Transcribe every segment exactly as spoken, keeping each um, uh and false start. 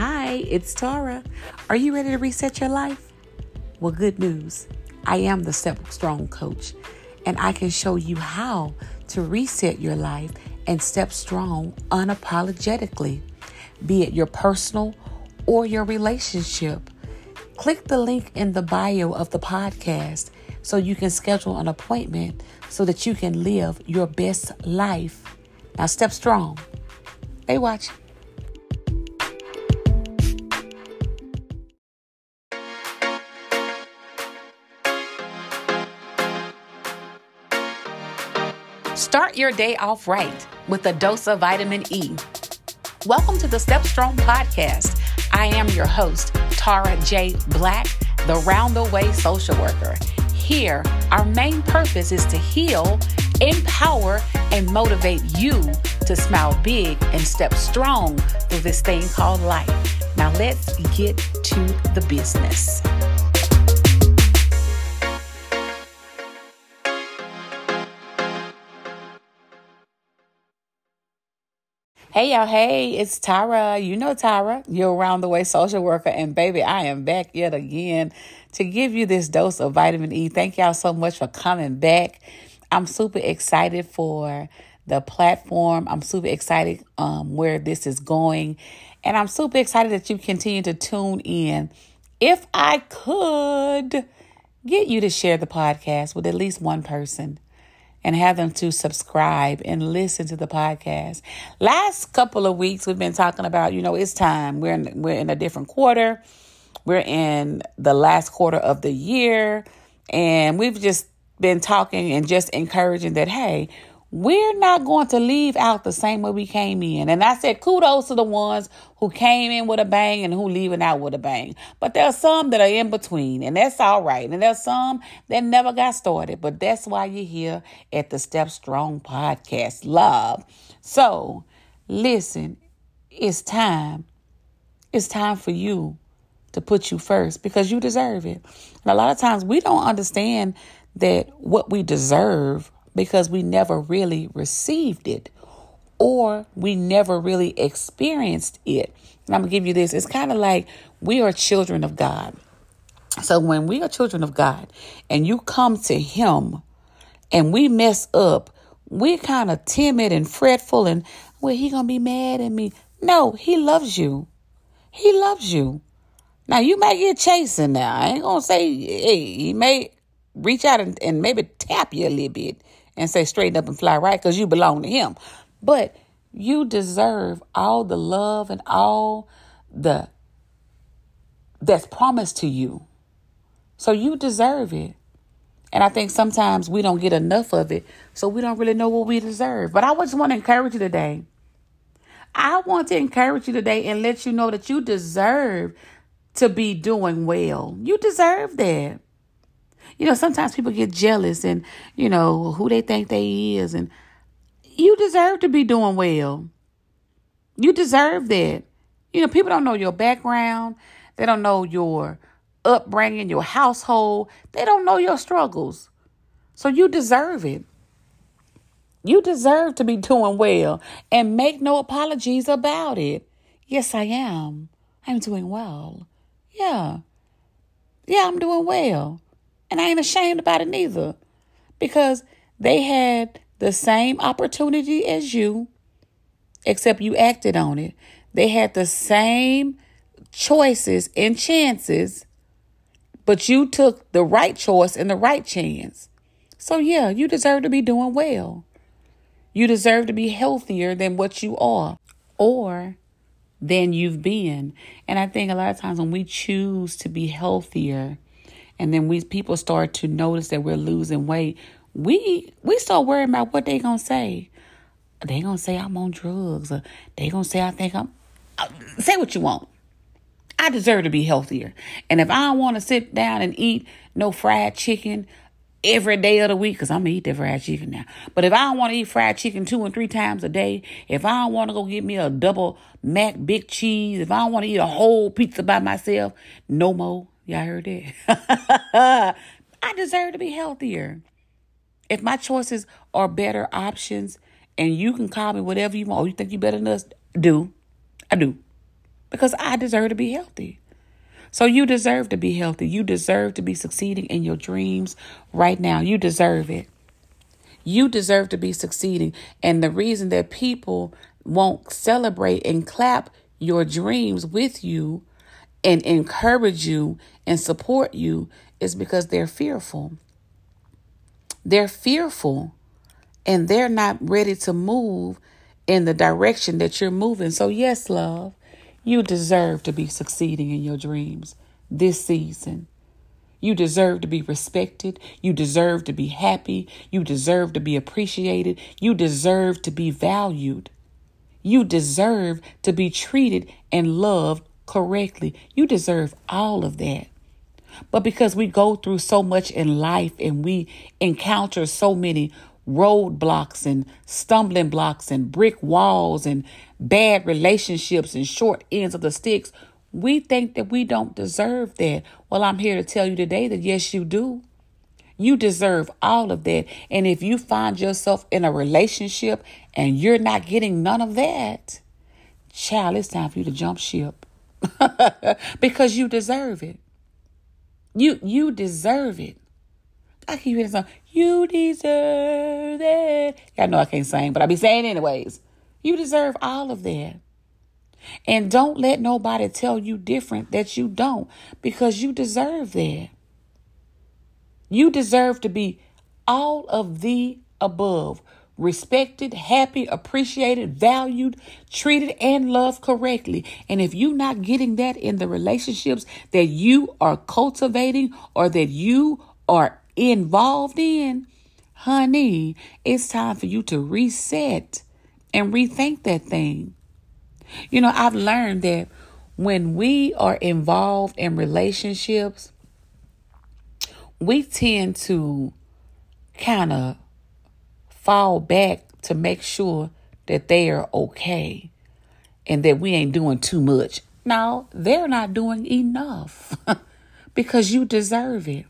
Hi, it's Tara. Are you ready to reset your life? Well, good news. I am the Step Strong coach, and I can show you how to reset your life and step strong unapologetically, be it your personal or your relationship. Click the link in the bio of the podcast so you can schedule an appointment so that you can live your best life. Now, step strong. They watch. Start your day off right with a dose of vitamin E. Welcome to the Step Strong podcast. I am your host, Tara J. Black, the Round the Way social worker. Here, our main purpose is to heal, empower, and motivate you to smile big and step strong through this thing called life. Now let's get to the business. Hey, y'all. Hey, it's Tara. You know Tara, your Round the Way social worker. And baby, I am back yet again to give you this dose of vitamin E. Thank y'all so much for coming back. I'm super excited for the platform. I'm super excited um, where this is going. And I'm super excited that you continue to tune in. If I could get you to share the podcast with at least one person, and have them to subscribe and listen to the podcast. Last couple of weeks, we've been talking about, you know, it's time. We're in, we're in a different quarter. We're in the last quarter of the year. And we've just been talking and just encouraging that, hey, we're not going to leave out the same way we came in. And I said kudos to the ones who came in with a bang and who leaving out with a bang. But there are some that are in between, and that's all right. And there's some that never got started. But that's why you're here at the Step Strong podcast. Love. So listen, it's time. It's time for you to put you first because you deserve it. And a lot of times we don't understand that what we deserve because we never really received it or we never really experienced it. And I'm going to give you this. It's kind of like we are children of God. So when we are children of God and you come to him and we mess up, we're kind of timid and fretful and, well, he going to be mad at me. No, he loves you. He loves you. Now, you may get chasing now. I ain't going to say, hey, he may reach out and, and maybe tap you a little bit and say straighten up and fly right because you belong to him. But you deserve all the love and all the that's promised to you. So you deserve it. And I think sometimes we don't get enough of it, so we don't really know what we deserve. But I just want to encourage you today. I want to encourage you today and let you know that you deserve to be doing well. You deserve that. You know, sometimes people get jealous and, you know, who they think they is. And you deserve to be doing well. You deserve that. You know, people don't know your background. They don't know your upbringing, your household. They don't know your struggles. So you deserve it. You deserve to be doing well and make no apologies about it. Yes, I am. I'm doing well. Yeah. Yeah, I'm doing well. And I ain't ashamed about it neither because they had the same opportunity as you, except you acted on it. They had the same choices and chances, but you took the right choice and the right chance. So yeah, you deserve to be doing well. You deserve to be healthier than what you are or than you've been. And I think a lot of times when we choose to be healthier, and then we people start to notice that we're losing weight, we we start worrying about what they gonna say. They gonna say I'm on drugs, or they gonna say I think I'm. Uh, say what you want. I deserve to be healthier, and if I don't want to sit down and eat no fried chicken every day of the week, because I'm gonna eat that fried chicken now. But if I don't want to eat fried chicken two and three times a day, if I don't want to go get me a double Mac big cheese, if I don't want to eat a whole pizza by myself, no more. Y'all heard that? I deserve to be healthier. If my choices are better options and you can call me whatever you want, or you think you better than us, do. I do. because I deserve to be healthy. So you deserve to be healthy. You deserve to be succeeding in your dreams right now. You deserve it. You deserve to be succeeding. And the reason that people won't celebrate and clap your dreams with you and encourage you and support you is because they're fearful. They're fearful and they're not ready to move in the direction that you're moving. So yes, love, you deserve to be succeeding in your dreams this season. You deserve to be respected. You deserve to be happy. You deserve to be appreciated. You deserve to be valued. You deserve to be treated and loved correctly. You deserve all of that. But because we go through so much in life and we encounter so many roadblocks and stumbling blocks and brick walls and bad relationships and short ends of the sticks, we think that we don't deserve that. Well, I'm here to tell you today that yes, you do. You deserve all of that. And if you find yourself in a relationship and you're not getting none of that, child, it's time for you to jump ship because you deserve it. You you deserve it. I keep hearing song. You deserve it. Y'all know I can't sing, but I be saying anyways. You deserve all of that. And don't let nobody tell you different that you don't, because you deserve that. You deserve to be all of the above. Respected, happy, appreciated, valued, treated, and loved correctly. And if you're not getting that in the relationships that you are cultivating or that you are involved in, honey, it's time for you to reset and rethink that thing. You know, I've learned that when we are involved in relationships, we tend to kind of fall back to make sure that they are okay and that we ain't doing too much. No, they're not doing enough because you deserve it.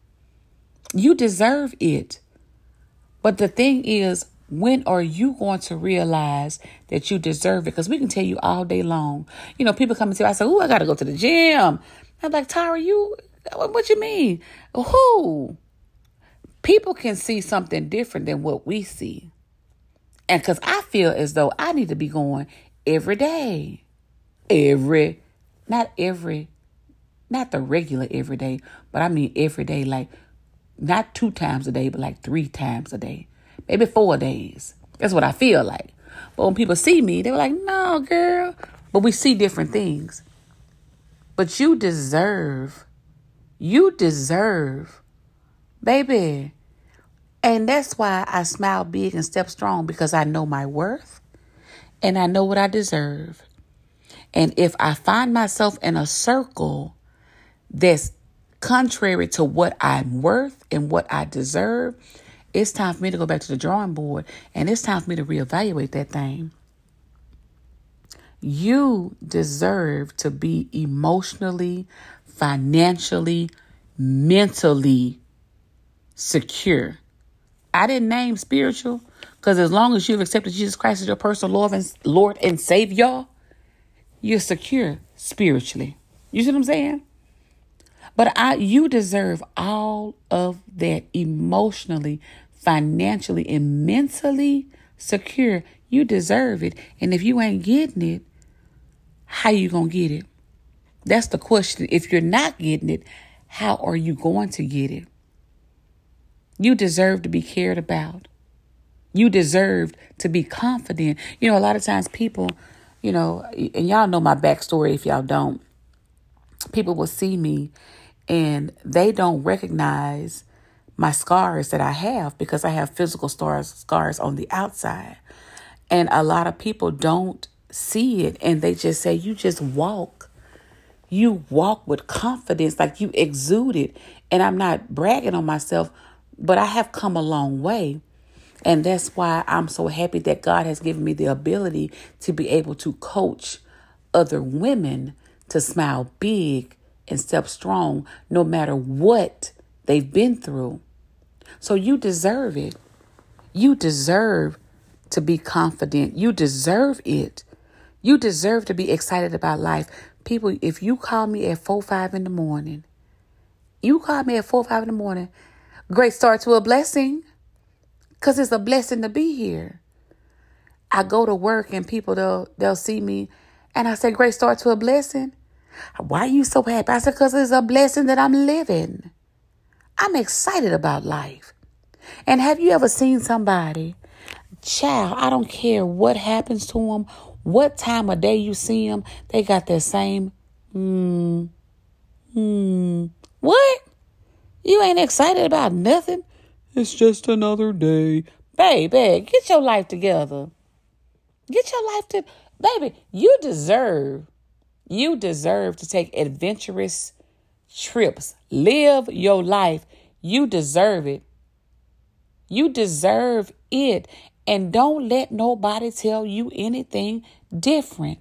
You deserve it. But the thing is, when are you going to realize that you deserve it? Because we can tell you all day long. You know, people come and tell, I say, oh, I got to go to the gym. I'm like, Tyra, you, what you mean? Who? People can see something different than what we see. And because I feel as though I need to be going every day. Every, not every, not the regular every day, but I mean every day, like not two times a day, but like three times a day. Maybe four days. That's what I feel like. But when people see me, they're like, no, girl. But we see different things. But you deserve, you deserve, baby. And that's why I smile big and step strong, because I know my worth and I know what I deserve. And if I find myself in a circle that's contrary to what I'm worth and what I deserve, it's time for me to go back to the drawing board, and it's time for me to reevaluate that thing. You deserve to be emotionally, financially, mentally secure. I didn't name spiritual because as long as you've accepted Jesus Christ as your personal Lord and, Lord and Savior, you're secure spiritually. You see what I'm saying? But I, you deserve all of that emotionally, financially, and mentally secure. You deserve it. And if you ain't getting it, how you going to get it? That's the question. If you're not getting it, how are you going to get it? You deserve to be cared about. You deserve to be confident. You know, a lot of times people, you know, and y'all know my backstory if y'all don't. People will see me and they don't recognize my scars that I have because I have physical scars, scars on the outside. And a lot of people don't see it and they just say, you just walk. You walk with confidence, like you exude it. And I'm not bragging on myself, but I have come a long way. And that's why I'm so happy that God has given me the ability to be able to coach other women to smile big and step strong no matter what they've been through. So you deserve it. You deserve to be confident. You deserve it. You deserve to be excited about life. People, if you call me at four, five in the morning, you call me at four, five in the morning, great start to a blessing, because it's a blessing to be here. I go to work and people, they'll, they'll see me and I say, great start to a blessing. Why are you so happy? I said, because it's a blessing that I'm living. I'm excited about life. And have you ever seen somebody, child, I don't care what happens to them, what time of day you see them, they got that same, hmm, hmm, what? You ain't excited about nothing? It's just another day. Baby, get your life together. Get your life to, baby, you deserve, you deserve to take adventurous trips. Live your life. You deserve it. You deserve it. And don't let nobody tell you anything different.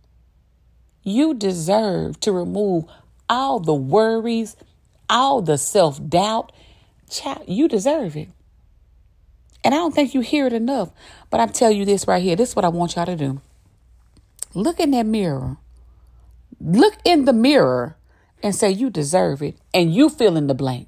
You deserve to remove all the worries, all the self-doubt. Child, you deserve it. And I don't think you hear it enough. But I'm telling you this right here. This is what I want y'all to do. Look in that mirror. Look in the mirror and say you deserve it. And you fill in the blank.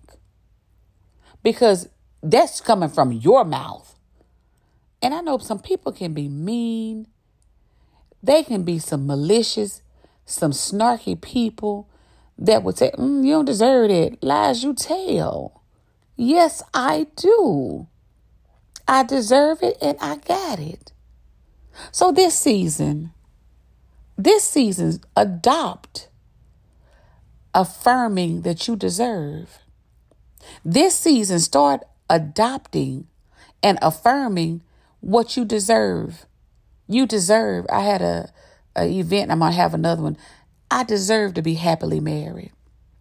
Because that's coming from your mouth. And I know some people can be mean. They can be some malicious, some snarky people that would say, mm, you don't deserve it. Lies you tell. Yes, I do. I deserve it and I got it. So this season, this season, adopt affirming that you deserve. This season, start adopting and affirming what you deserve. You deserve. I had a, a event. I'm going to have another one. I deserve to be happily married.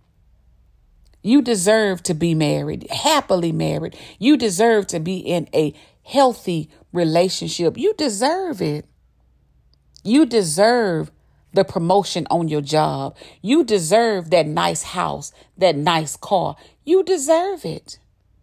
You deserve to be married, happily married. You deserve to be in a healthy relationship. You deserve it. You deserve the promotion on your job. You deserve that nice house, that nice car. You deserve it.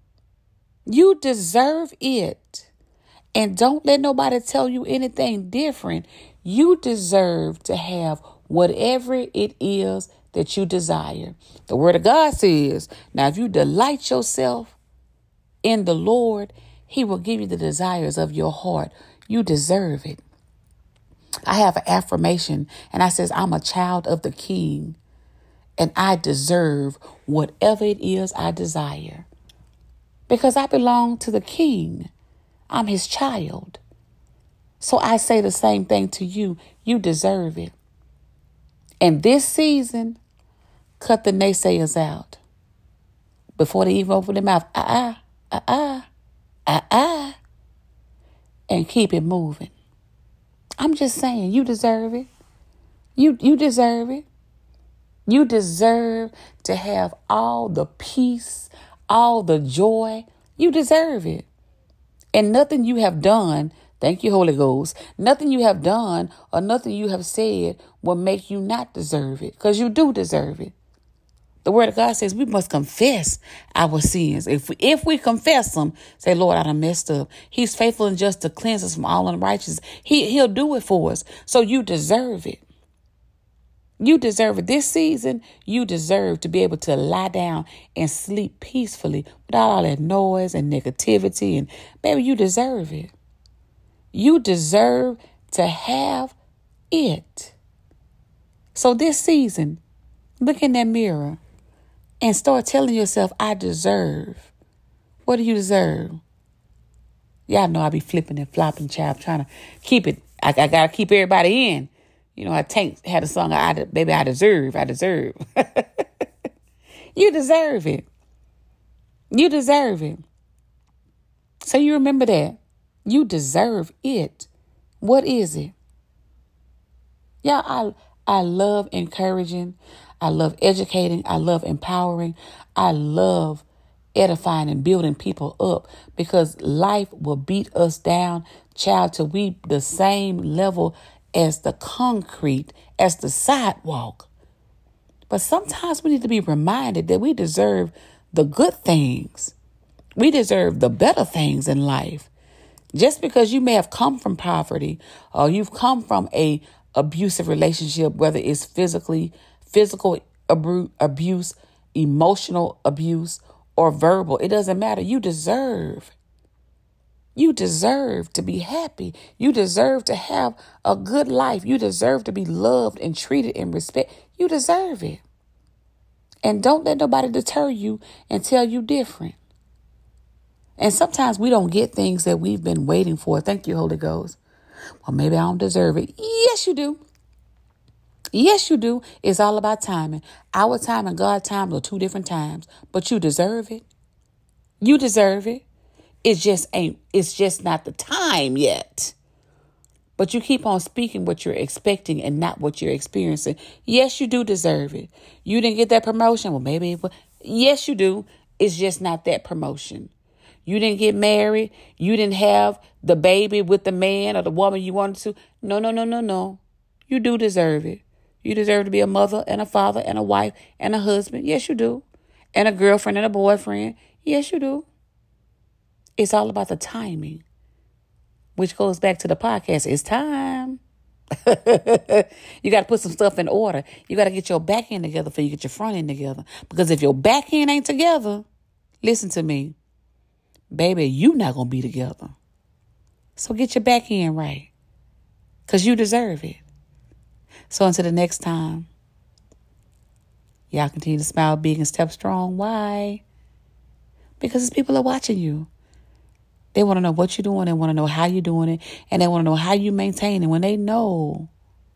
You deserve it. And don't let nobody tell you anything different. You deserve to have whatever it is that you desire. The word of God says, now if you delight yourself in the Lord, he will give you the desires of your heart. You deserve it. I have an affirmation and I says, I'm a child of the King and I deserve whatever it is I desire because I belong to the King. I'm his child. So I say the same thing to you. You deserve it. And this season, cut the naysayers out before they even open their mouth. Uh-uh, uh-uh, uh-uh. And keep it moving. I'm just saying, you deserve it. You, you deserve it. You deserve to have all the peace, all the joy. You deserve it. And nothing you have done, thank you, Holy Ghost, nothing you have done or nothing you have said will make you not deserve it, because you do deserve it. The word of God says we must confess our sins. If we, if we confess them, say, Lord, I done messed up. He's faithful and just to cleanse us from all unrighteousness. He, he'll do it for us. So you deserve it. You deserve it. This season, you deserve to be able to lie down and sleep peacefully without all that noise and negativity. And baby, you deserve it. You deserve to have it. So this season, look in that mirror and start telling yourself, I deserve. What do you deserve? Y'all know I be flipping and flopping, child, trying to keep it. I, I got to keep everybody in. You know, I Tank had a song, I, baby, I deserve, I deserve. You deserve it. You deserve it. So you remember that. You deserve it. What is it? Yeah, I I love encouraging. I love educating. I love empowering. I love edifying and building people up, because life will beat us down, child, till we the same level as the concrete, as the sidewalk. But sometimes we need to be reminded that we deserve the good things. We deserve the better things in life. Just because you may have come from poverty or you've come from a abusive relationship, whether it's physically, physical abu- abuse, emotional abuse, or verbal. It doesn't matter. You deserve. You deserve to be happy. You deserve to have a good life. You deserve to be loved and treated and respect. You deserve it. And don't let nobody deter you and tell you different. And sometimes we don't get things that we've been waiting for. Thank you, Holy Ghost. Well, maybe I don't deserve it. Yes, you do. Yes, you do. It's all about timing. Our time and God's time are two different times, but you deserve it. You deserve it. It just ain't, it's just not the time yet. But you keep on speaking what you're expecting and not what you're experiencing. Yes, you do deserve it. You didn't get that promotion. Well, maybe, it will. Yes, you do. It's just not that promotion. You didn't get married. You didn't have the baby with the man or the woman you wanted to. No, no, no, no, no. You do deserve it. You deserve to be a mother and a father and a wife and a husband. Yes, you do. And a girlfriend and a boyfriend. Yes, you do. It's all about the timing, which goes back to the podcast. It's time. You got to put some stuff in order. You got to get your back end together before you get your front end together. Because if your back end ain't together, listen to me, baby, you not going to be together. So get your back end right, because you deserve it. So until the next time, y'all continue to smile big and step strong. Why? Because people are watching you. They want to know what you're doing. They want to know how you're doing it. And they want to know how you maintain it. When they know,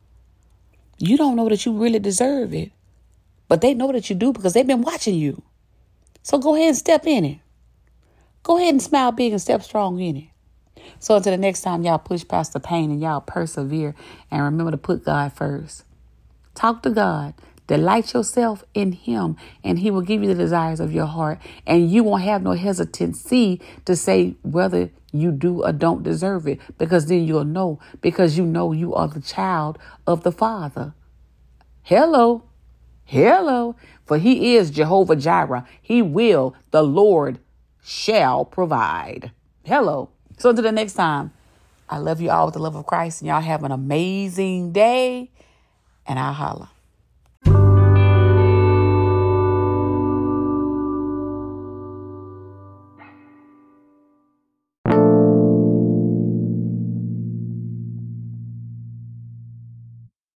you don't know that you really deserve it. But they know that you do because they've been watching you. So go ahead and step in it. Go ahead and smile big and step strong in it. So until the next time, y'all push past the pain and y'all persevere. And remember to put God first. Talk to God. Delight yourself in him, and he will give you the desires of your heart. And you won't have no hesitancy to say whether you do or don't deserve it, because then you'll know, because you know you are the child of the Father. Hello. Hello. For he is Jehovah Jireh. He will, the Lord shall provide. Hello. So until the next time, I love you all with the love of Christ, and y'all have an amazing day, and I'll holla.